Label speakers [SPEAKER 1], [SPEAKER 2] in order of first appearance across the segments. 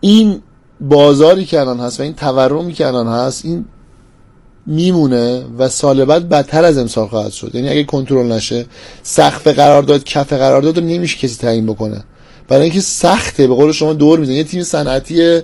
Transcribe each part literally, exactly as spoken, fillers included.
[SPEAKER 1] این بازاری که الان هست و این تورمی که الان هست این میمونه و سال بعد بدتر از امسال خواهد شد. یعنی اگه کنترل نشه سقف قرارداد کف قرارداد رو نمیشه کسی تعیین بکنه، برای اینکه سخته. به قول شما دور میزنه. یه تیم صنعتی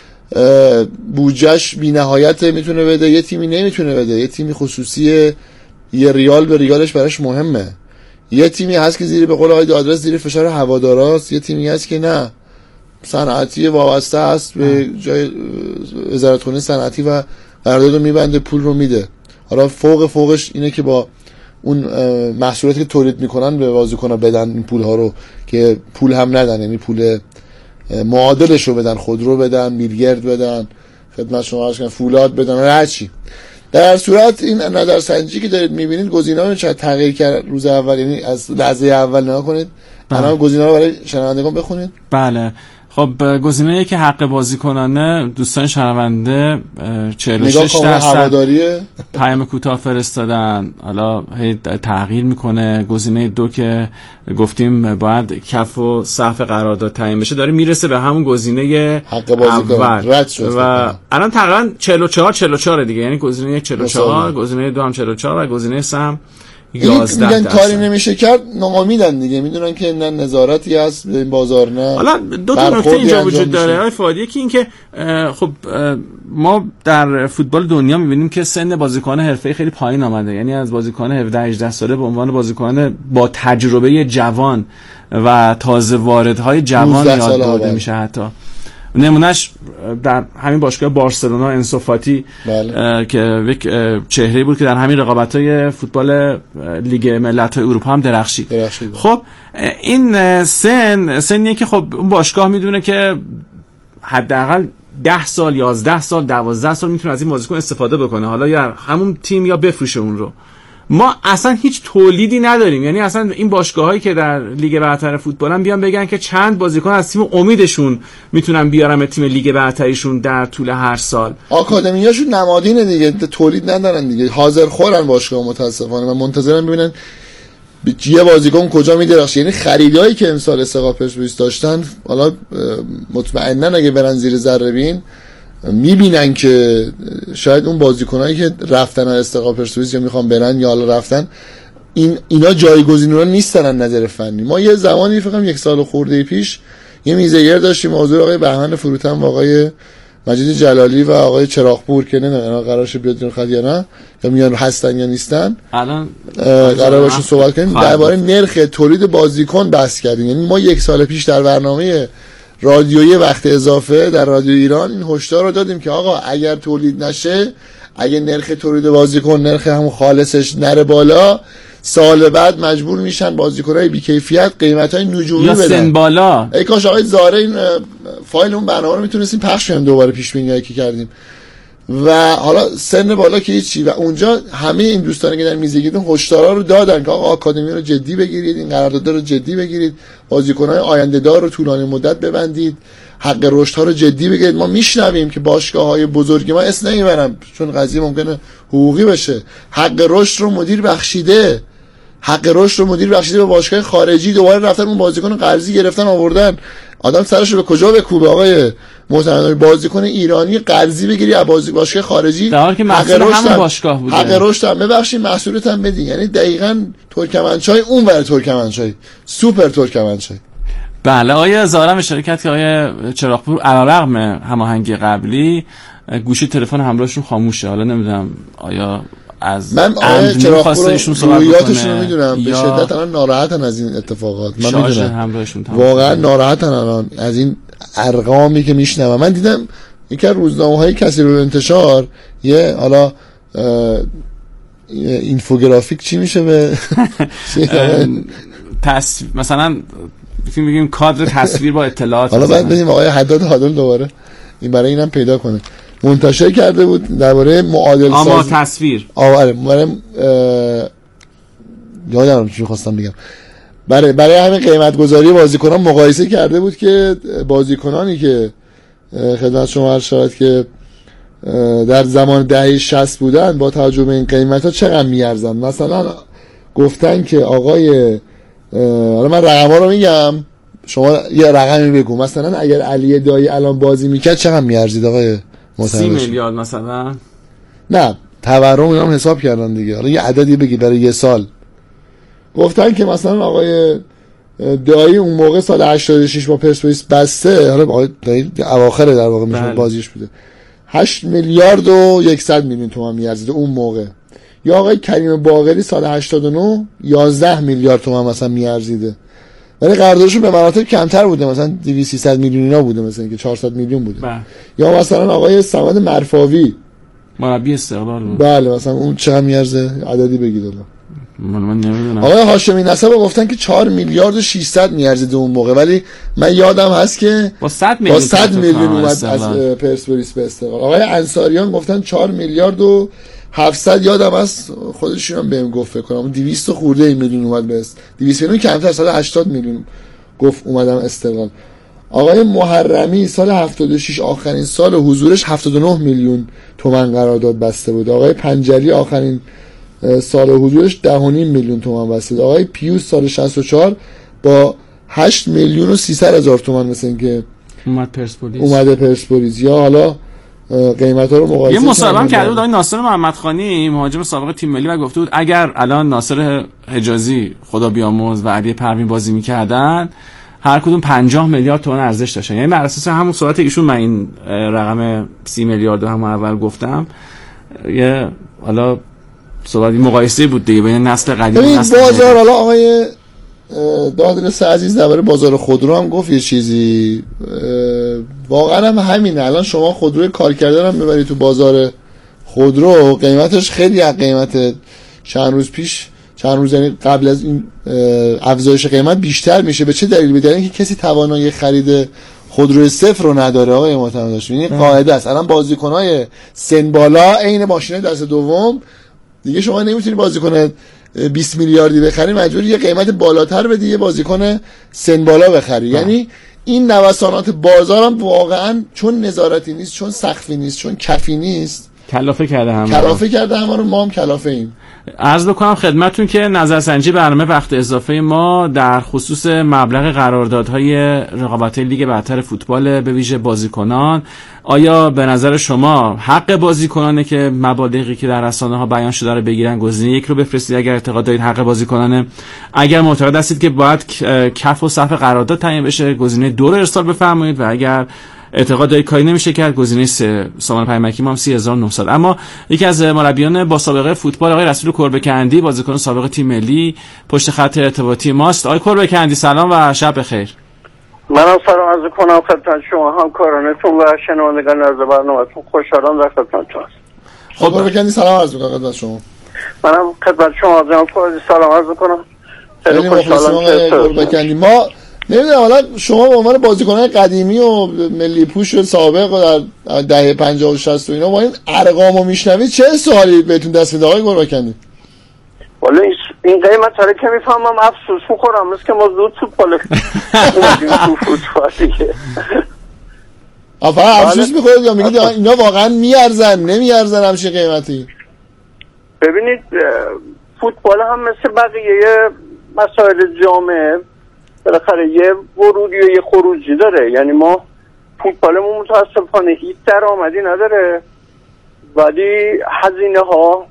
[SPEAKER 1] بودجهش بی‌نهایت میتونه بده، یه تیمی نمیتونه بده. یه تیمی خصوصی یه ریال به ریالش براش مهمه. یه تیمی هست که زیر به قول آقای آدرس زیر فشار هواداراست، یه تیمی هست که نه صنعتی وابسته است به جای وزارتخونه صنعتی و قرارداد رو میبنده، پول رو میده. حالا فوق فوقش اینه که با اون محصولاتی که تولید میکنن به بازیکن‌ها بدن این پول ها رو، که پول هم ندن، یعنی پول معادلش رو بدن، خودرو بدن، میلگرد بدن، خدمت شما عرض کنم فولاد بدن، هر چی. در صورت این نظرسنجی که دارید میبینید گزینه‌ها چقدر تغییر کرد روز اول، یعنی از لحظه اول نگاه کنید. الان گزینه‌ها رو برای شنوندگان بخونید.
[SPEAKER 2] بله. خب گزینه‌ای که حق بازیکنانه دوستان شنونده چهل و شش درصد پیام کوتاه فرستادن، حالا هی تغییر میکنه. گزینه دو که گفتیم باید کف و سقف قرارداد تعیین بشه داره میرسه به همون گزینه
[SPEAKER 1] حق بازیکن رد شد
[SPEAKER 2] و الان تقریبا چهل و چهار چهل و چهار دیگه، یعنی گزینه یک چهل و چهار، گزینه دو هم چهل و چهار و گزینه سه هم یازده
[SPEAKER 1] میگن کاری نمیشه کرد، ناامیدن دیگه، میدونن که نه نظارتی هست به این بازار، نه.
[SPEAKER 2] حالا دو تا نکته اینجا وجود داره آقای فادی. یکی این که خب ما در فوتبال دنیا میبینیم که سن بازیکن حرفه‌ای خیلی پایین آمده، یعنی از بازیکن هفده هجده ساله به عنوان بازیکن با تجربه جوان و تازه واردهای جوان یاد برده میشه. حتی نمونهش در همین باشگاه بارسلونا انسو فاتی بله. که یک چهره بود که در همین رقابت‌های فوتبال لیگ ملت‌های اروپا هم درخشید. درخشید. خب این سن سنیه که خب اون باشگاه میدونه که حداقل ده سال یازده سال دوازده سال میتونه از این بازیکن استفاده بکنه، حالا یا همون تیم یا بفروشه اون رو. ما اصلا هیچ تولیدی نداریم، یعنی اصلا این باشگاهایی که در لیگ برتر فوتبال هم بیان بگن که چند بازیکن از تیم امیدشون میتونن بیارن تیم لیگ برتریشون در طول هر سال.
[SPEAKER 1] آکادمیاشون نمادینه دیگه، تولید ندارن دیگه، حاضر خورن باشگاه متاسفانه و منتظرن ببینن یه بازیکن کجا میدرخشه. یعنی خریدایی که امسال استقلال پرسپولیس داشتن، حالا مطمئنا اگه برن زیر ذره بین میبینن که شاید اون بازیکنایی که رفتن از استقلال پرسپولیس یا میخوان برن یا حالا رفتن، این اینا جایگزین رو نیستن از نظر فنی. ما یه زمانی فکر کنم یک سال خورده پیش یه میزگر داشتیم، موضوع آقای بهمن فروتن و آقای مجید جلالی و آقای چراغپور که نه قرارش بیاد بیرون خد یا نه، یا میان هستن یا نیستن،
[SPEAKER 2] الان
[SPEAKER 1] قرار باشه صحبت کنیم درباره نرخ تولید بازیکن بحث کردیم. یعنی ما یک سال پیش در برنامه رادیویی وقت اضافه در رادیو ایران این هشدار رو دادیم که آقا اگر تولید نشه، اگه نرخ تولید بازیکن نرخ همون خالصش نره بالا، سال بعد مجبور میشن بازیکنای بی‌کیفیت قیمتای نجومی بدن یا
[SPEAKER 2] سن بالا.
[SPEAKER 1] ای کاش آقای زاره این فایل اون برنامه رو میتونستیم پخش کنیم دوباره، پیش بینیایی که کردیم. و حالا سن بالا که هیچی، و اونجا همه این دوستانی که در میزگیدون هشدارا رو دادن که آقا آکادمی رو جدی بگیرید، این قرارداد رو جدی بگیرید، بازیکن‌های آینده‌دار رو طولانی مدت ببندید، حق رشد ها رو جدی بگیرید. ما میشنویم که باشگاه‌های بزرگ، ما اسم نمیبرم چون قضیه ممکنه حقوقی بشه، حق رشد رو مدیر بخشیده، حق رشد رو مدیر بخشیده به باشگاه خارجی، دوباره رفتن اون بازیکن قرضی گرفتن آوردن. آدم سرش رو به کجا بکوبه آقای محترم؟ بازیکن ایرانی قرضی بگیری از بازی باشگاه خارجی،
[SPEAKER 2] در حالی که محصول همون باشگاه بوده.
[SPEAKER 1] حق رشد هم ببخشید محصولت هم بدین. یعنی دقیقاً ترکمنچای اون ور ترکمنچای سوپر ترکمنچای.
[SPEAKER 2] بله. آیا زارم اشاره کرد که آیا چراغپور علیرغم هماهنگی قبلی گوشی تلفن همراهشون خاموشه. حالا نمیدونم آیا از
[SPEAKER 1] من آیا چراغپور رویاتشون رو میدونم به شدت الان ناراحتن از این اتفاقات. من میدونم واقعا ناراحتن الان از این ارقامی که میشنوم. من دیدم یکی از روزنامه‌های کثیر الانتشار یه حالا اینفوگرافیک چی میشه به
[SPEAKER 2] تصویر مثلا میگیم بگیم کادر تصویر با اطلاعات.
[SPEAKER 1] حالا بعد بدیم آقای حداد حادل دوباره این برای اینم پیدا کنه منتشر کرده بود درباره معادل سازی
[SPEAKER 2] اما تصویر
[SPEAKER 1] آره برای یادم چی خواستم بگم برای برای همین قیمت گذاری بازیکنان مقایسه کرده بود که بازیکنانی که خدمت شما عرض شد که در زمان دهه شصت بودن با توجه به این قیمت‌ها چقدر میارزن. مثلا گفتن که آقای حالا من رقم‌ها رو میگم شما یه رقمی بگو، مثلا اگر علی دایی الان بازی میکرد چقدر میارزید آقای
[SPEAKER 2] سی میلیارد مثلا؟
[SPEAKER 1] نه تورم اینا هم حساب کردن دیگه. حالا یه عددی بگی برای یه سال. گفتن که مثلا آقای دایی اون موقع سال هشتاد و شش با پرسپولیس بسته، حالا آقای دایی اواخر در واقع میشه بازیش بوده، هشت میلیارد و صد میلیون تومان میارزید اون موقع. یا آقای کریم باقری سال هشتاد و نه یازده میلیارد تومان مثلا میارزیده، ولی قراردادشون به مراتب کمتر بوده، مثلا دویست سیصد میلیون اینا بوده، مثلا که چهارصد میلیون بوده. بله. یا مثلا آقای صمد مرفاوی
[SPEAKER 2] مربی استقلال بود.
[SPEAKER 1] بله مثلا اون چقدر میارزه؟ عددی بگید الان.
[SPEAKER 2] من من نمیدونم.
[SPEAKER 1] آقای هاشمی نسب گفتن که چهار میلیارد و ششصد میارزید اون موقع، ولی من یادم هست که
[SPEAKER 2] با صد میلیون
[SPEAKER 1] با صد میلیون اومد از پرسپولیس به استقلال. آقای انصاریان گفتن چهار میلیارد و هفتصد، یادم هست خودشون هم بهم گفت فکر کنم دویست خورده میلیون اومد به است. دویست میلیون کمتر، سال هشتاد میلیون گفت اومدم استقلال. آقای محرمی سال هفتاد و شش آخرین سال حضورش هفتاد و نه میلیون تومان قرارداد بسته بود. آقای پنجلی آخرین سال حضورش ده و نیم میلیون تومان بسته بود. آقای پیوس سال شصت و چهار با هشت میلیون و سیصد هزار تومان مثل اینکه
[SPEAKER 2] اومد پرسپولیس
[SPEAKER 1] اومده پرسپولیس. یا حالا قیمتا رو مقایسه
[SPEAKER 2] یه مصاحبه کرده بود آقای ناصر محمدخانی مهاجم سابق تیم ملی و گفته بود اگر الان ناصر حجازی خدا بیامرز و علی پروین بازی می‌کردن هر کدوم پنجاه میلیارد تومان ارزش داشتن. یعنی بر اساس همون صحبت ایشون من این رقم سی میلیارد رو هم اول گفتم. یه حالا صحبت مقایسه بود دیگه بین نسل قدیم و نسل
[SPEAKER 1] جدید. بازار حالا آقای دادرس عزیز درباره بازار خودرو هم گفت یه چیزی، واقعا هم همینه. الان شما خودروی کار کردن هم ببرید تو بازار خودرو، قیمتش خیلی از قیمت چند روز پیش، چند روز یعنی قبل از این افزایش قیمت بیشتر میشه. به چه دلیل؟ به دلیل اینکه کسی توانایی خرید خودروی صفر رو نداره آقای محترم داشت. این قاعده است. الان بازیکن‌های سن بالا عین ماشین دست دوم دیگه شما نمیتونی بازیکن بیست میلیاردی بخری، مجبوری یه قیمت بالاتر بدی یه بازیکن سن بالا بخری. یعنی این نوسانات بازار هم واقعا چون نظارتی نیست، چون سقفی نیست، چون کفی نیست،
[SPEAKER 2] کلافه کرده همه
[SPEAKER 1] کلافه کرده همه رو. ما هم کلافه ایم.
[SPEAKER 2] عرض بکنم خدمتتون که نظرسنجی برنامه وقت اضافه ما در خصوص مبلغ قراردادهای رقابت‌های لیگ برتر فوتبال به ویژه بازیکنان، آیا به نظر شما حق بازیکنانه که مبالغی که در رسانه‌ها بیان شده رو بگیرن؟ گزینه یک رو بفرستید اگر اعتقاد دارید حق بازیکنانه. اگر معتقد هستید که باید کف و سقف قرارداد تعیین بشه، گزینه دو رو ارسال بفرمایید. و اگر اعتقاد دارید کاری نمیشه کرد، گزینه سه. سامان پیمکی ما هم سی هزار و نهصد. اما یکی از مربیان با سابقه فوتبال آقای رسول کربکندی، بازیکن سابق تیم ملی، پشت خط ارتباطی ماست. آقای کربکندی سلام و شب بخیر.
[SPEAKER 3] منم سلام عرض کنم خدمت شما همکارانتون و شنوندگان از برنامه‌تون. خوشحالم در خدمتتون هستم.
[SPEAKER 1] خب کربکندی سلام عرض می‌کنم خدمت شما.
[SPEAKER 3] منم خدمت شما جناب کربکندی سلام عرض کنم.
[SPEAKER 1] خیلی خوشحالم که کربکندی ما نمیدونم حالا شما به عنوان بازیکنان قدیمی و ملی پوش و سابق و در دهه پنجاه و شصت و اینا با این ارقامو میشنوید چه سوالی بهتون دست میده آقای کربکندی؟
[SPEAKER 3] والا این قیمت هره که میفهمم افسوس میخورم، مثل که ما زود فوتبال اومدیم تو فوتبال دیگه.
[SPEAKER 1] آفا افسوس میخورید یا میگید اینا واقعا میارزن نمیارزن همچین قیمتی؟
[SPEAKER 3] ببینید فوتبال هم مثل بقیه مسائل جامعه بالاخره یه ورودی و یه خروجی داره. یعنی ما فوتبالمون متاسفانه هیچ درآمدی نداره، ولی هزینه ها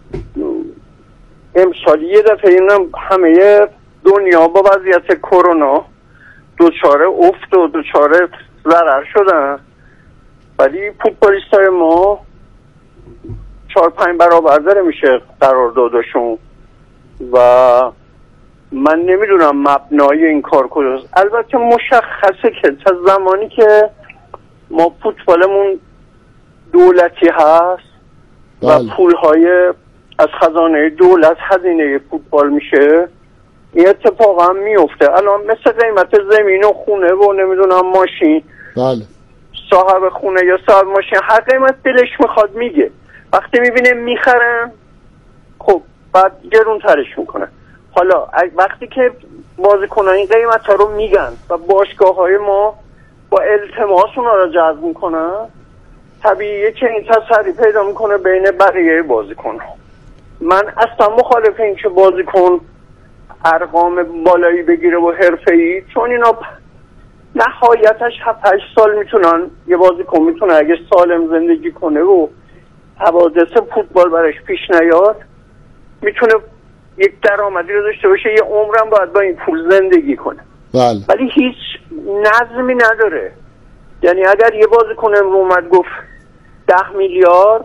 [SPEAKER 3] امسال یه دفعه اینم همه دنیا با وضعیت کرونا دوچاره افت و دوچاره ضرر شدن، ولی فوتبالیستای ما چهار پنج برابر داره میشه قراردادشون و من نمیدونم مبنای این کار کجاست. البته مشخصه که تا زمانی که ما فوتبالمون دولتی هست و پولهای از خزانه دولت هزینه فوتبال میشه، این اتفاق هم میفته. الان مثل قیمت زمین و خونه و نمیدونم ماشین،
[SPEAKER 1] بله
[SPEAKER 3] صاحب خونه یا صاحب ماشین هر قیمت دلش میخواد میگه. وقتی میبینه میخرن خب بعد گرون ترش میکنه. حالا وقتی که بازیکنان این قیمت ها رو میگن و باشگاه های ما با التماس اونا رو جذب میکنن، طبیعیه که این تسری پیدا میکنه بین بقیه بازیکن ها. من اصلا مخالف این که بازیکن ارقام بالایی بگیره و حرفه‌ای، چون اینا نهایتش هفت هشت سال میتونن یه بازیکن میتونه اگه سالم زندگی کنه و حوادث فوتبال براش پیش نیاد میتونه یک درآمدی رو داشته باشه، یه عمرم باید با این پول زندگی کنه.
[SPEAKER 1] بله.
[SPEAKER 3] ولی هیچ نظمی نداره. یعنی اگر یه بازیکن اومد گفت ده میلیارد،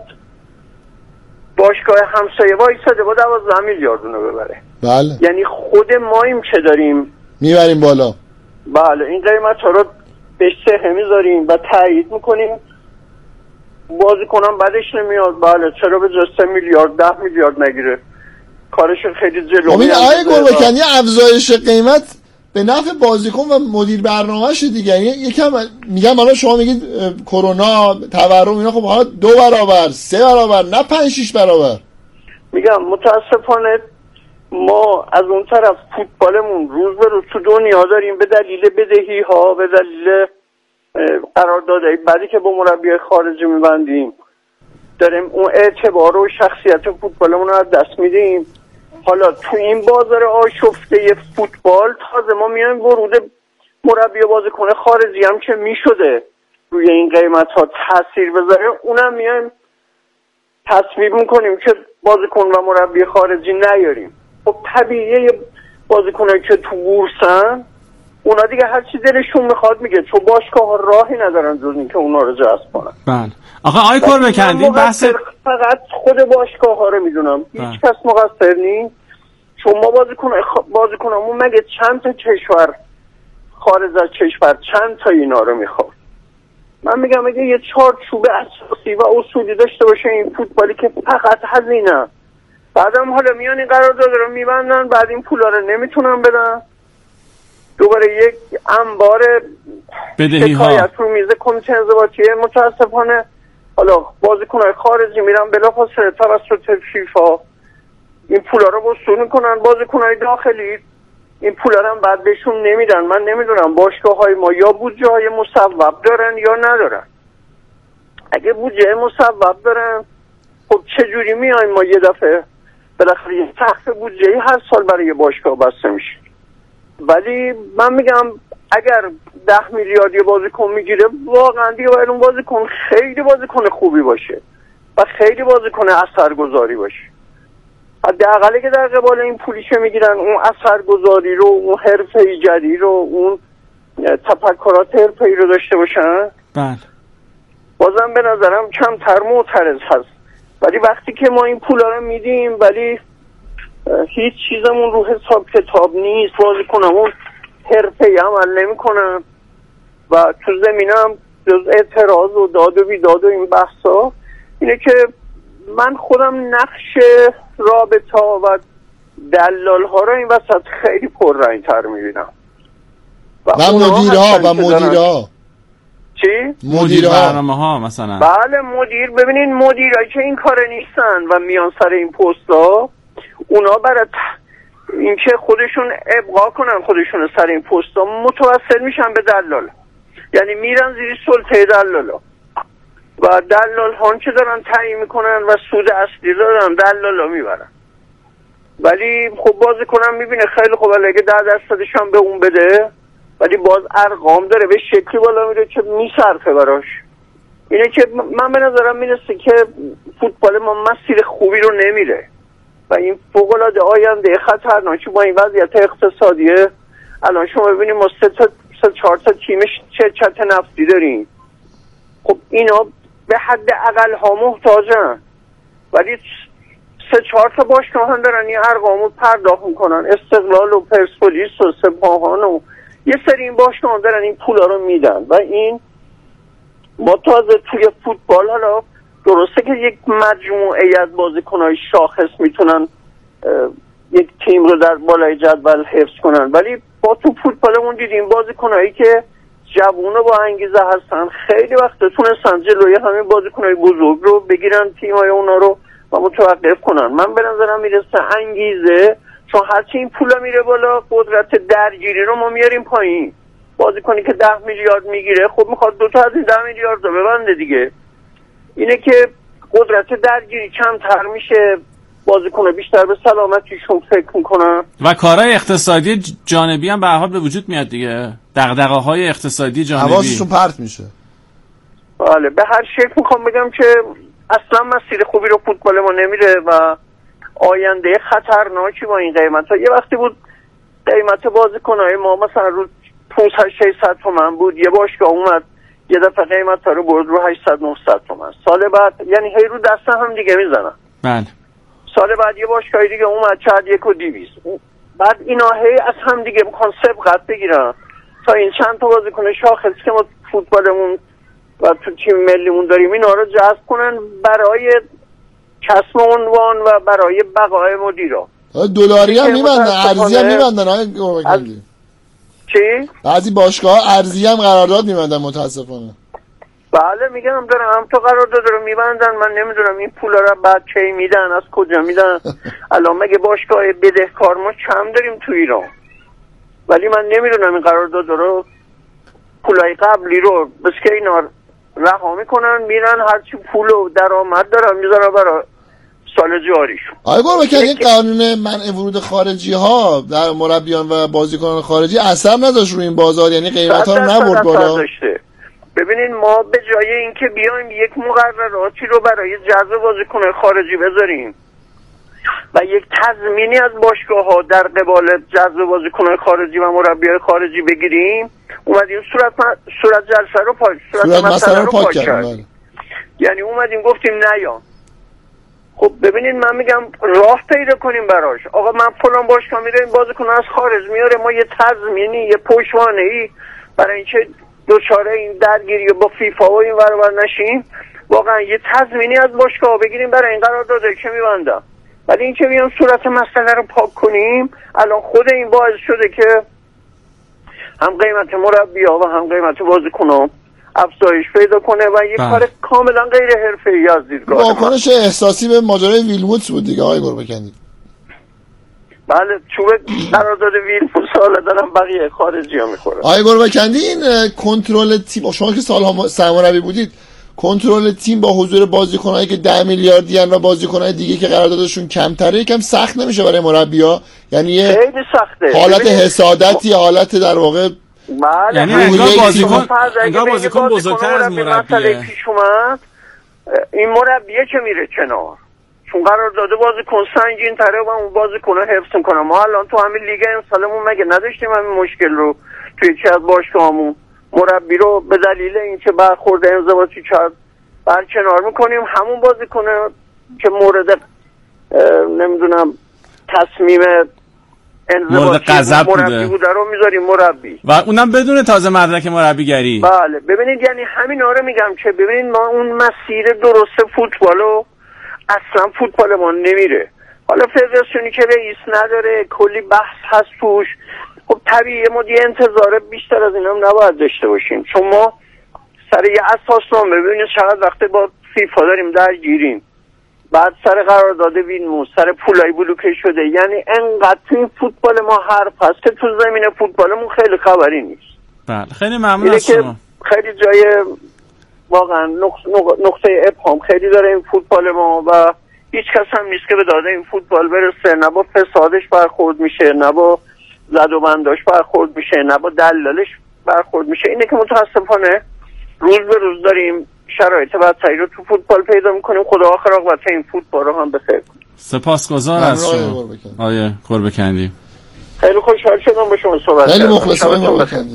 [SPEAKER 3] باشگاه همسایه وایساده با دوازده میلیارد اونو ببره.
[SPEAKER 1] بله.
[SPEAKER 3] یعنی خود ماییم که داریم
[SPEAKER 1] میبریم بالا.
[SPEAKER 3] بله، این قیمت ها رو بهش سهه میذاریم و تایید میکنیم. بازیکنم بعدش نمیاد. بله، چرا به جای سه میلیارد ده میلیارد نگیره؟ کارش خیلی جلو.
[SPEAKER 1] امید آقای گلبکن یه افزایش قیمت به نفع بازیکن و مدیر برنامه‌شه دیگه. یکم میگم حالا شما میگید کرونا تورم اینا، خب حالا دو برابر سه برابر نه پنج شش برابر.
[SPEAKER 3] میگم متاسفانه ما از اون طرف فوتبالمون روز به روز تو دنیا داریم به دلیل بدهی ها، به دلیل قراردادهای بعدی که با مربی خارجی میبندیم داریم اون اعتبار و شخصیت فوتبالمون رو از دست میدیم. حالا تو این بازار آشفته فوتبال تازه ما میایم ورود مربی و بازیکن خارجی هم که میشده روی این قیمت ها تاثیر بذاره، اونم میایم تصویب میکنیم که بازیکن و مربی خارجی نیاریم. خب طبیعیه بازیکنایی که تو بورسن اونا دیگه هر چی دلشون میخواد میگه، چون باشگاه ها راهی ندارن جز این که اونا رو جذب کنن.
[SPEAKER 2] بله. آخه آقای کوربکندی بحث
[SPEAKER 3] فقط خود باشگاه ها رو میدونم، هیچ کس مقصر نیست. چون ما بازیکن بازیکنامون مگه چند تا کشور خارج از کشور چند تا اینا رو میخواد؟ من میگم اگه یه چارچوب اساسی و اصولی داشته باشه این فوتبالی که فقط هزینه، بعدم حالا میان این قرارداد رو میبندن، بعد این پولا رو نمیتونن بدن، دوباره یک انبار
[SPEAKER 2] بدهی ها
[SPEAKER 3] شکایت رو میز کمیته انضباطی. متاسفانه حالا بازیکن‌های خارجی میرن بلافاصله توسط فیفا این پولا رو وصول میکنن، بازیکن‌های داخلی این پولا رو هم بعد بهشون نمیدن. من نمیدونم باشگاه‌های ما یا بودجه های مصوب دارن یا ندارن. اگه بودجه مصوب دارن خب چه جوری میایم ما یه دفعه بالاخره یه سقف بودجه‌ای هر سال برای یه باشگاه بسته میشه؟ ولی من میگم اگر ده میلیارد یه بازیکن میگیره واقعا دیگه باید اون بازیکن خیلی بازیکن خوبی باشه و خیلی بازیکن اثرگذاری باشه. حداقل که در قبال این پولیشه میگیرن اون اثرگذاری رو، اون حرفه ایجادی رو، اون تفکرات حرفه‌ای رو داشته باشن.
[SPEAKER 2] بله.
[SPEAKER 3] بازم به نظرم کمتر معترض هست. ولی وقتی که ما این پولا رو میدیم ولی هیچ چیزمون رو حساب کتاب نیست، بازیکنمون حرفه‌ای عمل نمیکنن و تو زمینم جز اعتراض و داد و بیداد و این بحثا اینه که من خودم نقش رابطه و دلال ها رو این وسط خیلی پررنگ‌تر میبینم
[SPEAKER 1] و, و مدیرها و مدیرها
[SPEAKER 3] چی؟
[SPEAKER 2] مدیر برنامه ها مثلا.
[SPEAKER 3] بله مدیر، ببینین مدیرایی که این کار نیستن و میان سر این پستا، اونا برای اینکه خودشون ابقا کنن خودشون سر این پستا متوسل میشن به دلال، یعنی میرن زیر سلطه دلالا و دلال هان که دارن تعیین میکنن و سود اصلی دارن دلالا میبرن. ولی خب بازی کنم میبینه خیلی خوب اگه ده درصدش هم به اون بده ولی باز ارقام داره به شکلی بالا میره که میصرفه براش. اینه که من به نظرم میرسه که فوتبال ما مسیر خوبی رو نمیره و این فوق‌العاده آینده خطرناکی با این وضعیت اقتصادیه. الان شما ببینید ما سه تا سه چهار تا تیمش شرکت نفتی داریم، خب اینا به حد اقل ها محتاجن ولی سه چهار تا باشگاه هم دارن این ارقامو پرداخت میکنن، استقلال و پرسپولیس و سپاهان و یه سری این باشگاه هم دارن این پولا رو میدن و این ما تازه توی فوتبال حالا درسته که یک مجموعه از بازیکن‌های شاخص میتونن یک تیم رو در بالای جدول حفظ کنن، ولی با تو فوتبالمون دیدیم بازیکنایی که جوون و با انگیزه هستن خیلی وقت تونستن جلوی همین بازیکنای بزرگ رو بگیرن، تیمای اونا رو و متوقف کنن. من به نظرم میرسه انگیزه، چون هرچی این پولا میره بالا قدرت درگیری رو ما میاریم پایین. بازیکنی که ده میلیارد میگیره خب میخواد دو تا از این ده میلیارد رو ببنده دیگه. اینه که قدرت درگیری کمتر میشه، بازیکن بیشتر به سلامتیشون فکر میکنن
[SPEAKER 2] و کارهای اقتصادی جانبی هم به هر حال به وجود میاد دیگه. دغدغه‌های اقتصادی جانبی
[SPEAKER 1] حواسشون پرت میشه.
[SPEAKER 3] بله به هر شکل میخوام بگم که اصلا مسیر خوبی رو فوتبال ما نمیره و آینده خطرناکی با این قیمت ها. یه وقتی بود قیمت بازیکن‌های ما مثلا رو پانصد ششصد تومن بود، یه باشگاه اومد یه دفعه قیمت ها رو برد رو هشتصد نهصد تومن. سال بعد یعنی هی رو دست هم دیگه میزنن.
[SPEAKER 2] بله.
[SPEAKER 3] سال بعد یه باشگاه دیگه اومد چند یک و دیویست. بعد اینا هی از هم دیگه میخوان سبقت بگیرن تا این چند تا بازیکن شاخص که ما فوتبالمون و تو تیم ملیمون داریم اینا رو جذب کنن برای کسب عنوان و برای بقای مدیرا.
[SPEAKER 1] دلاری هم میبندن، ارزی هم میبندن. از...
[SPEAKER 3] چی؟
[SPEAKER 1] بعضی باشگاه ارزی هم قرارداد میبندن متاسفانه.
[SPEAKER 3] بله میگم دارم هم تو قرارداد رو میبندن. من نمیدونم این پولا رو بعد کی میدن، از کجا میدن. الان مگه باشگاه بدهکار ما کم داریم تو ایران، ولی من نمیدونم این قرارداد رو پولای قبلی رو بس که اینا رها میکنن میرن هرچی پول و درآمد دارن میذارن برای سال جاریشون.
[SPEAKER 1] آیا گفت که این قانون منع ورود خارجی ها در مربیان و بازیکنان خارجی اثر نداشت روی این بازار، یعنی قیمت ها رو نبرد بالا؟
[SPEAKER 3] ببینید ما به جای اینکه بیایم یک مقرراتی رو برای جذب بازیکنان خارجی بذاریم و یک تضمینی از باشگاه ها در قبال جذب بازیکنان خارجی و مربیان خارجی بگیریم، اومدیم صورت صورت جلسه رو پاک صورت, صورت مسئله رو پاک کردیم. یعنی اومدیم گفتیم نه یا خب ببینید من میگم راه پیدا کنیم براش. آقا من فلان باشگاه میره این بازیکن از خارج میاره، ما یه تضمینی یه پشتوانه‌ای برای اینکه دوچاره این درگیری با فیفا و این ور ور نشیم، واقعا یه تضمینی از باشگاه بگیریم برای این قرارداد که میبندن. ولی اینکه بیام صورت مسئله رو پاک کنیم، الان خود این باعث شده که هم قیمت مربی‌ها و هم قیمت بازیکن‌ها افزایش پیدا کنه و یک کار کاملا غیر حرفه‌ای از دیدگاه من.
[SPEAKER 1] واکنش احساسی به ماجرای ویلموتس بود دیگه آقای گربه‌کندی.
[SPEAKER 3] بله چوب قرارداد ویلموتس حالا دارن بقیه خارجی‌ها می‌خورن.
[SPEAKER 1] آقای گربه‌کندی این کنترل تیم، شما که سال‌ها سرمربی بودید، کنترل تیم با حضور بازیکنایی که ده میلیاردی ان و بازیکنای دیگه که قراردادشون کمتره یکم سخت نمیشه برای مربی‌ها؟ یعنی
[SPEAKER 3] خیلی سخته.
[SPEAKER 1] حالت حسادتی، حالت در واقع
[SPEAKER 3] بله
[SPEAKER 2] یعنی انگار بازیکن انگار بازیکن بزرگتر از مربیه.
[SPEAKER 3] پیش اومد این مربیه که میره کنار چون قرار داده بازیکن سنگین تره و اون بازیکن رو حفظ میکنه. ما الان تو همین لیگ امسالمون مگه نداشتیم همین مشکل رو توی یکی از باشگاهامون؟ مربی رو به دلیل اینکه برخورد انضباطی کرد برکنار میکنیم، همون بازیکن که مورد نمیدونم تصمیم
[SPEAKER 2] مورد غضب
[SPEAKER 3] مربی بوده رو میذاریم مربی
[SPEAKER 2] و اونم بدون تازه مدرک مربیگری.
[SPEAKER 3] بله ببینید یعنی همین آره میگم که ببینید ما اون مسیر درست فوتبالو اصلا فوتبال ما نمیره. حالا فدراسیونی که رئیس نداره کلی بحث هست توش، خب طبیعیه ما دیگه انتظار بیشتر از اینم نباید داشته باشیم چون ما سر یه اساسنامه ببینید چقدر وقت با فیفا داریم درگیریم، بعد سر قرارداد ویلموتس سر پولای بلوکه شده. یعنی انقدر تو این فوتبال ما حرف هست که تو زمین فوتبالمون خیلی خبری نیست.
[SPEAKER 2] بله خیلی ممنون از شما.
[SPEAKER 3] خیلی جای واقعا نقطه ابهام خیلی داره این فوتبال ما و هیچ کس هم نیست که به داده این فوتبال برسه. نه با فسادش برخورد میشه، نه با زد و بنداش برخورد میشه، نه با دلالش برخورد میشه. اینه که متاسفانه روز به روز داریم شرایط بدتری رو تو فوتبال پیدا میکنیم. خدا آخر عاقبت این فوتبال رو هم بخیر کنه.
[SPEAKER 2] سپاسگزار از شما آیه گربه‌کندی.
[SPEAKER 3] خیلی خوشحال شدم با شما صحبت کردم.
[SPEAKER 1] خیلی مخلصم گربه‌کندی.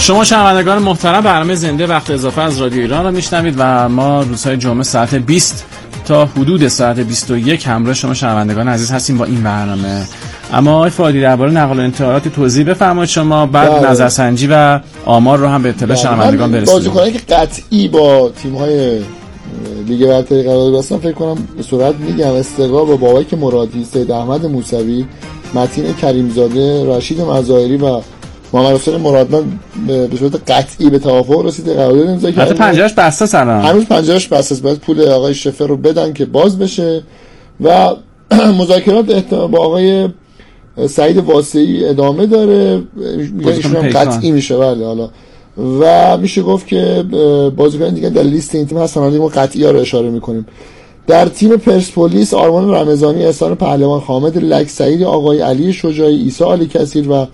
[SPEAKER 2] شما شنوندگان محترم، برنامه زنده وقت اضافه از رادیو ایران رو میشنوید و ما روزهای جمعه ساعت بیست تا حدود ساعت بیست و یک همراه شما شنوندگان عزیز هستیم با این برنامه. اما آقای فادی درباره نقل و انتقالات توضیح بفرمایید شما، بعد نظرسنجی و آمار رو هم به اطلاع شنوندگان برسونید.
[SPEAKER 1] بازیکنایی که قطعی با تیم‌های لیگ برتری قرار داشتن فکر کنم به صورت میگم استقلال با بابک مرادی، سید احمد موسوی، متین کریمزاده، رشید مظاهری و محمد حسین مرادمند به صورت قطعی به توافق رسیده، قرارداد امضا کردن.
[SPEAKER 2] البته پنجره‌اش بسته است،
[SPEAKER 1] هنوز پنجره‌اش بسته است، باید پول آقای شفر رو بدن که باز بشه و مذاکرات با آقای سعید واسعی ادامه داره، میگن ایشون هم قطعی میشه. بله حالا و میشه گفت که بازیکن دیگه در لیست این تیم هستن، حالا ما قطعی‌ها رو اشاره میکنیم. در تیم پرسپولیس آرمان رمضانی، احسان پهلوان، حامد لک، سعید آقای، علی شجاعی، عیسی علی کثیر و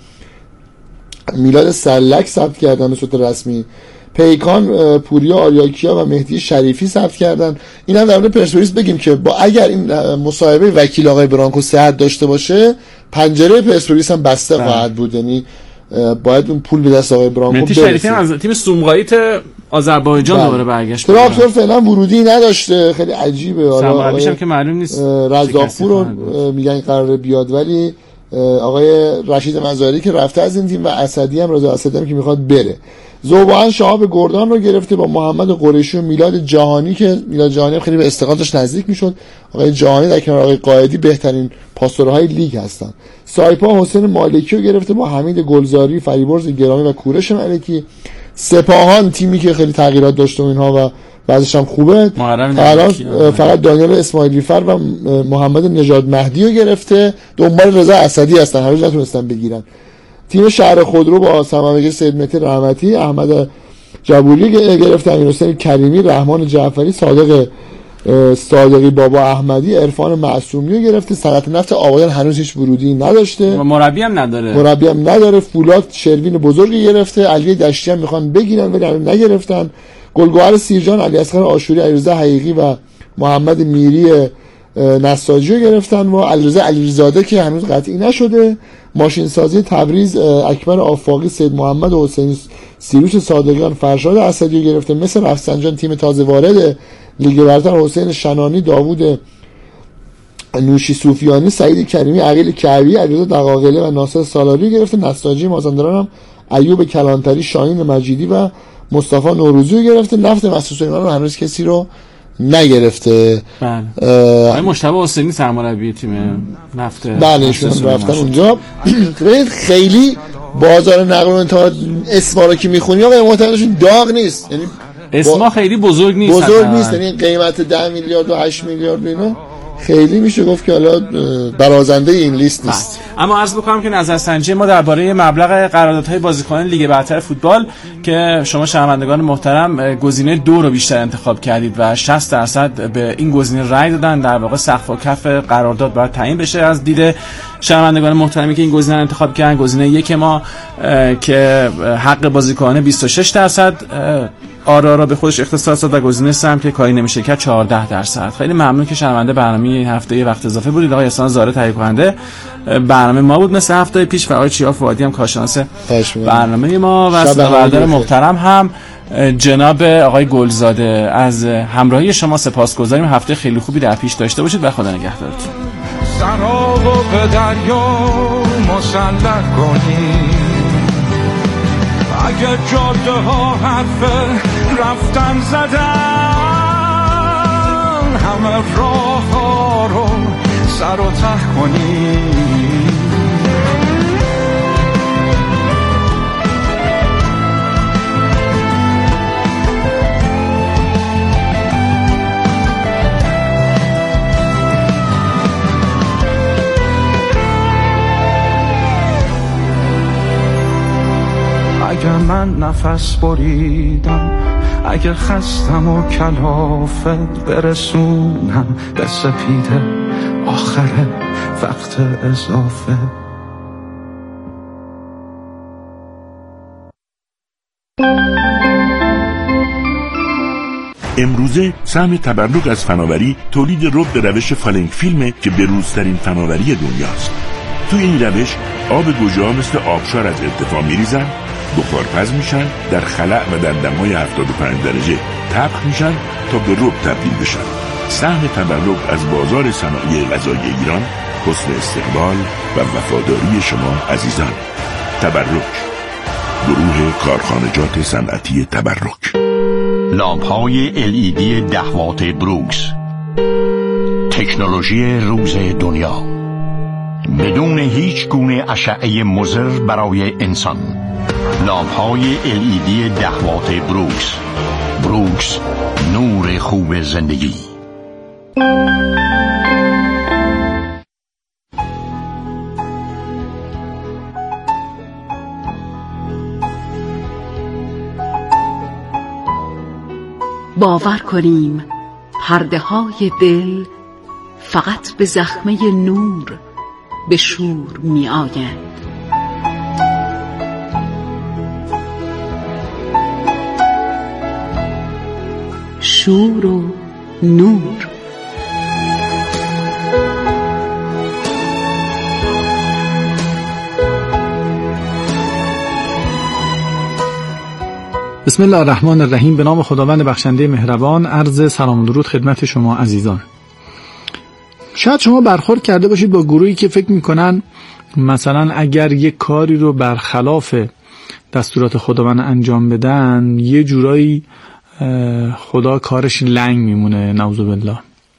[SPEAKER 1] میلاد سلک ثبت کردن به صورت رسمی. پیکان، پوریا آریاکیا و مهدی شریفی ثبت کردن. این هم در مورد پرسپولیس بگیم که با اگر این مصاحبه وکیل آقای برانکو صحت داشته باشه، پنجره پرسپولیس هم بسته خواهد بود، یعنی باید اون پول به دست آقای برانکو برسه.
[SPEAKER 2] مهدی شریفی هم از تیم سومقایت آذربایجان دوباره برگشت.
[SPEAKER 1] تراکتور فعلا ورودی نداشته، خیلی عجیبه.
[SPEAKER 2] حالا میشم که معلوم نیست.
[SPEAKER 1] رزاقپور رو میگن قراره بیاد، ولی آقای رشید مظاهری که رفته از این تیم و اسدی هم رضا اسدی هم که میخواد بره. ذوبان شهاب گردان رو گرفته با محمد قریشی و میلاد جهانی که میلاد جهانی هم خیلی به استقلالش نزدیک میشد. آقای جهانی در کنار آقای قائدی بهترین پاسورهای لیگ هستن. سایپا حسین مالکی رو گرفته با حمید گلزاری، فریبرز گرامی و کوروش ملکی. سپاهان تیمی که خیلی تغییرات داشته و اینها و بعضش هم خوبه، فقط فقط دانیال اسماعیلی فر و محمد نژاد مهدی رو گرفته، دنبال رضا اسدی هستن، هنوز نتونستن بگیرن. تیم شهر خودرو با سرمربی سید مهدی رحمتی، احمد جبوری گرفته، امیرحسین کریمی، رحمان جعفری، صادق صادقی، بابا احمدی، عرفان معصومی رو گرفته. صنعت نفت آبادان هنوز هیچ ورودی نداشته
[SPEAKER 2] و مربی هم نداره
[SPEAKER 1] مربی هم نداره. فولاد شروین بزرگی گرفته، علی دشتی هم میخوان بگیرن ولی هنوز نگرفتن. گلگهر سیرجان، علی اصغر آشوری، علیرضا حقیقی و محمد میری نساجی رو گرفتن و علیرضا علیزاده که هنوز قطعی نشده. ماشین سازی تبریز، اکبر آفاقی، سید محمد و حسین سیروش صادقیان، فرشاد اسدی رو گرفته. مثل رفسنجان تیم تازه وارد لیگ برتر حسین شنانی، داوود نوشی صوفیانی، سعید کریمی، عقیل کعبی، علیرضا دقاقله و ناصر سالاری گرفته. نساجی مازندران هم ایوب کلانتری، شاهین مجیدی و مصطفی نوروزی رو گرفته. نفت مسعود اینا رو هنوز کسی رو نگرفته.
[SPEAKER 2] بله. آقای مجتبی حسینی سرمربی تیم نفت.
[SPEAKER 1] بله ایشون رفتن اونجا. ببین خیلی بازار نقل و انتقالات اسما رو که میخونی آقا محترمشون داغ نیست، یعنی
[SPEAKER 2] اسما خیلی بزرگ نیست،
[SPEAKER 1] بزرگ نیست، یعنی قیمت ده میلیارد و هشت میلیارد اینا خیلی میشه گفت که حالا برازنده این لیست نیست.
[SPEAKER 2] اما عرض بکنم که نظرسنجی ما درباره مبلغ قراردادهای بازیکنان لیگ برتر فوتبال که شما شنوندگان محترم گزینه دو رو بیشتر انتخاب کردید و شصت درصد به این گزینه رأی دادن، در واقع سقف و کف قرارداد باید تعیین بشه از دید شنوندگان محترمی که این گزینه رو انتخاب کردن. گزینه یک ما که حق بازیکنان بیست و شش درصد آرا را به خودش اختصاص داد و گزینه سه هم که کاری نمیشه کرد چهارده درصد. خیلی ممنون که شنونده برنامه این هفته وقت اضافه بودید. آقای احسان زاره تهیه کننده برنامه ما بود مثل هفته پیش و آقای چیا فؤادی هم کارشناس برنامه ما و صدابردار محترم هم جناب آقای گلزاده. از همراهی شما سپاسگزاریم. هفته خیلی خوبی در پیش داشته باشید و خدا نگهدارتون.
[SPEAKER 4] سرابو به دریا مسلح کنی، اگه جاده ها حرف رفتن زدن، همه راه ها رو سر و ته کنی. اگر من نفس بریدم، اگر خستم و کلافت برسونم به سپیده آخر وقت اضافه.
[SPEAKER 5] امروزه سهم تبرک از فناوری تولید رب به روش فالنگ فیلمه که بروزترین فناوری دنیاست. تو این روش آب گوجه‌ها مثل آبشار از ارتفاع میریزن، بخارپز میشن، در خلأ و در دمای هفتاد و پنج درجه طبخ میشن تا به رب تبدیل بشن. سهم تبرک از بازار صنایع غذایی ایران حسن استقبال و وفاداری شما عزیزان. تبرک، گروه کارخانجات صنعتی تبرک.
[SPEAKER 6] لامپ‌های ال ای دی ده وات بروکس، تکنولوژی روز دنیا، بدون هیچ گونه اشعه مضر برای انسان. لامپ‌های ال ای دی ده وات بروکس. بروکس، نور خوب زندگی.
[SPEAKER 7] باور کنیم پرده های دل فقط به زخمه نور به شور می آیند. شور و نور.
[SPEAKER 8] بسم الله الرحمن الرحیم. به نام خداوند بخشنده مهربان. عرض سلام و درود خدمت شما عزیزان. شاید شما برخورد کرده باشید با گروهی که فکر میکنن مثلا اگر یک کاری رو برخلاف دستورات خداوند انجام بدن یه جورایی خدا کارش لنگ میمونه، نعوذ بالله.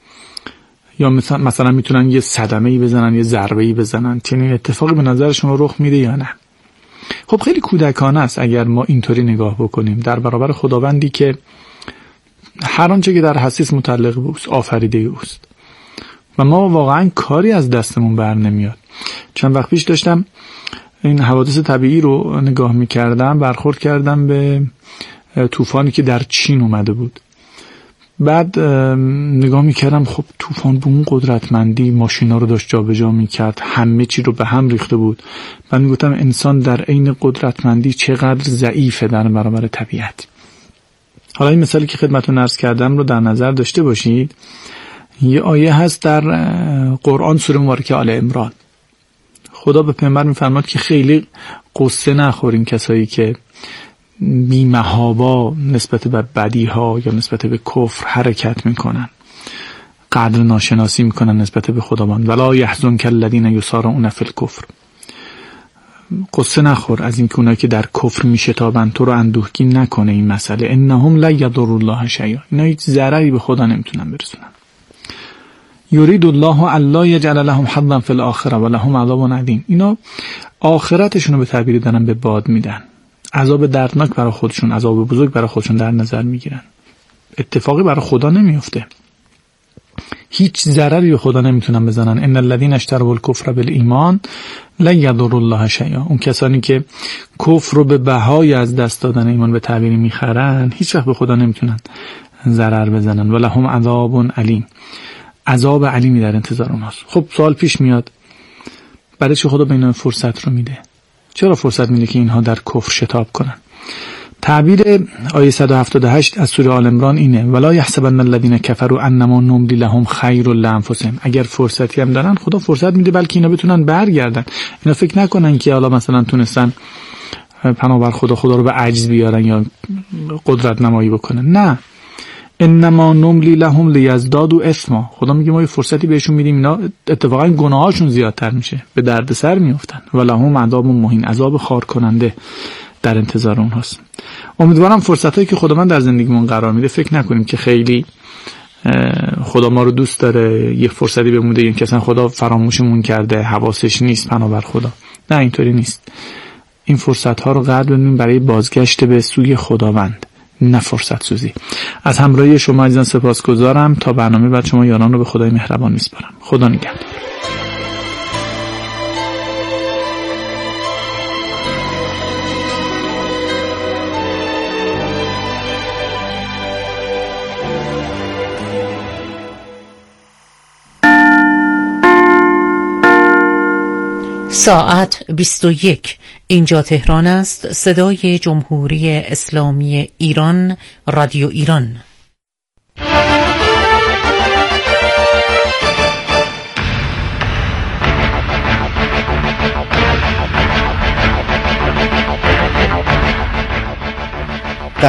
[SPEAKER 8] یا مثلا مثلا میتونن یه صدمه‌ای بزنن، یه ضربه‌ای بزنن. چنین اتفاقی به نظر شما رخ میده یا نه؟ خب خیلی کودکانه است اگر ما اینطوری نگاه بکنیم در برابر خداوندی که هر آنچه که در هستی متعلق به اوست، آفریده اوست و ما واقعا کاری از دستمون بر نمیاد. چند وقت پیش داشتم این حوادث طبیعی رو نگاه میکردم، برخورد کردم به طوفانی که در چین اومده بود. بعد نگاه میکردم خب طوفان به اون قدرتمندی ماشینا رو داشت جابجا میکرد، همه چی رو به هم ریخته بود. بعد میگفتم انسان در عین قدرتمندی چقدر ضعیفه در برابر طبیعت. حالا این مثالی که خدمتتون عرض کردم رو در نظر داشته باشید. یه آیه هست در قرآن سوره مبارکه آل عمران. خدا به پیامبر میفرماد که خیلی قصه نخورین کسایی که بی‌محابا نسبت به بدیها یا نسبت به کفر حرکت میکنن، قدر ناشناسی میکنن نسبت به خداوند. ولا یحزنک الذین یسارعون فی الکفر. قصه نخور از این که اونایی که در کفر میشتابن تو رو اندوهگین نکنه این مسئله. انهم لا یضر الله شیئا. اینا هیچ ضرری به خدا نمیتونن برسونن. یرید الله الا یجعل لهم حظا فی الاخره ولهم عذاب عظیم. اینا آخرتشون رو به تعبیر دارن به باد میدن، عذاب دردناک برای خودشون، عذاب بزرگ برای خودشون در نظر میگیرن. اتفاقی برای خدا نمیفته، هیچ ضرری به خدا نمیتونن بزنن. ان الذين اشتروا الكفر بالایمان لن يضر الله شیئا. اون کسانی که کفر رو به بهای از دست دادن ایمان به تعبیر میخرن هیچ وقت به خدا نمیتونن ضرر بزنن. ولهم عذاب علیم. عذاب علیمی در انتظار اوناست. خب سوال پیش میاد برای چه خدا به اینا فرصت رو میده؟ چرا فرصت میده که اینها در کفر شتاب کنن؟ تعبیر آیه صد و هفتاد و هشت از سوره آل عمران اینه: ولا یحسبن الذین کفروا انما نملی لهم خیر لانفسهم. اگر فرصتی هم دارن خدا فرصت میده بلکه اینا بتونن برگردن. اینا فکر نکنن که حالا مثلا تونستن پناه بر خدا خدا رو به عجز بیارن یا قدرت نمایی بکنن. نه، انما نملی لهم لیزدادوا اثما. خدا میگه ما یه فرصتی بهشون میدیم اینا اتفاقا گناهاشون زیادتر میشه، به دردسر میافتن. ولهم عذاب مهین. عذاب خار کننده در انتظار اونهاست. امیدوارم فرصتایی که خدا من در زندگیمون قرار میده فکر نکنیم که خیلی خدا ما رو دوست داره، یه فرصتی بمونه این که اصلا خدا فراموشمون کرده، حواسش نیست، پناه بر خدا. نه، اینطوری نیست. این فرصت ها رو قدر بدونیم برای بازگشت به سوی خداوند، نه فرصت سوزی. از همراهی شما عزیزان سپاسگزارم. تا برنامه بعد شما یاران رو به خدای مهربان میسپارم. خدا نگهدار.
[SPEAKER 9] ساعت بیست و یک. اینجا تهران است. صدای جمهوری اسلامی ایران، رادیو ایران.